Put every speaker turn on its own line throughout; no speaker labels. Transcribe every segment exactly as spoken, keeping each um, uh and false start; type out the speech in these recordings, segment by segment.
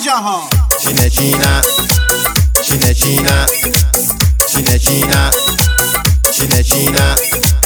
جهان.
چینه چینه چینه چینه چینه چینه چینه چینه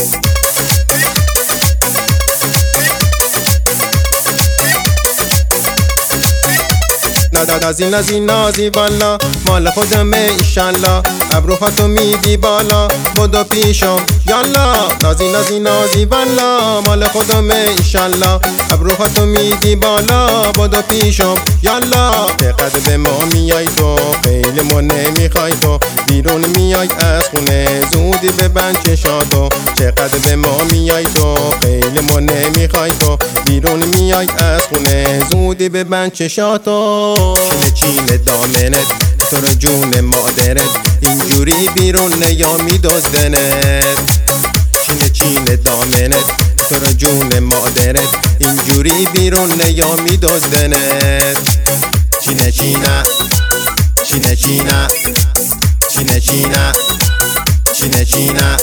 نازی نازی نازی والا مال خودمه ایشالله ابروهاتو میدی بالا بدو پیشم یالا نازی نازی نازی والا مال خودمه ایشالله ابروهاتو میدی بالا بدو پیشم یالا چقدر به ما میای تو خیلی ما نمیخوای تو بیرون میای از خونه زودی ببند چشاتو چقدر به ما میای تو خیلی ما نمیخوای تو بیرون میای از خونه زودی ببند چشاتو چینه چینه دامنت تو رو جون مادرت اینجوری بیرون نیا میدزدنت چینه چینه دامنت تو رو جون مادرت اینجوری بیرون نیا میدزدنت چینه چینه چینه چینه چینه چینه چینه چینه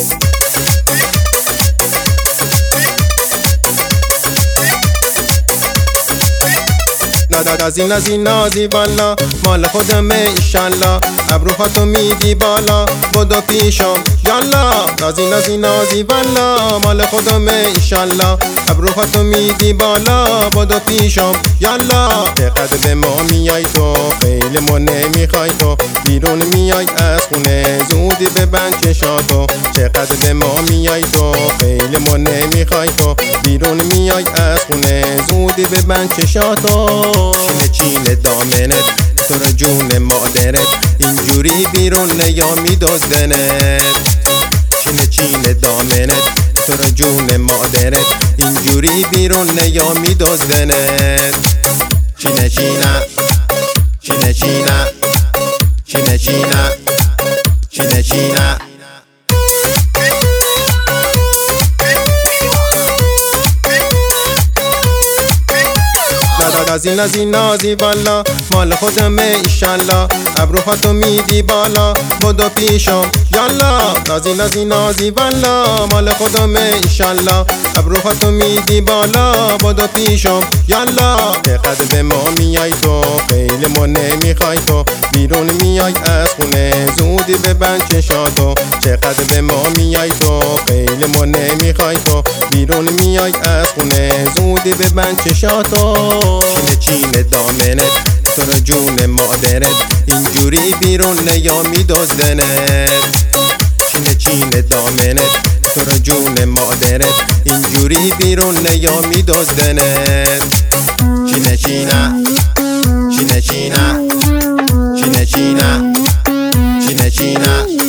نازی نازی نازی والا مال خودمه ایشالله ابروهاتو میدی بالا بدو پیشم یالا نازی نازی نازی والا مال خودمه ایشالله ابروهاتو میدی بالا بدو پیشم یالا چقدر به ما میای تو خیلی ما نمیخوای تو بیرون میای از خونه زودی ببند چشاتو چقدر به ما میای تو خیلی ما نمیخوای تو بیرون میای از خونه زودی ببند چشاتو چینه چینه دامنت تو رو جون مادرت اینجوری بیرون نیا میدزدنت چینه چینه دامنت تو رو جون مادرت اینجوری بیرون نیا میدزدنت چینه چینه چینه چینه چینه چینه چینه چینه نازی نازی نازی والا مال خودمه ایشالله ابروهاتو میدی بالا بدو پیشم یالا نازی نازی نازی والا مال خودمه ایشالله ابروهاتو میدی بالا بدو پیشم یالا چقدر به ما میای تو خیلی ما نمیخوای تو بیرون میای از خونه زودی ببند چشاتو چقدر به ما میای تو خیلی ما نمیخوای تو بیرون میای از خونه زودی ببند چشاتو چینه چینه دامنت تو رو جون مادرت اینجوری بیرون نیا میدزدنت چینه چینه دامنت تو رو جون مادرت اینجوری بیرون نیا میدزدنت چینه چینه چینه چینه چینه چینه چینه چینه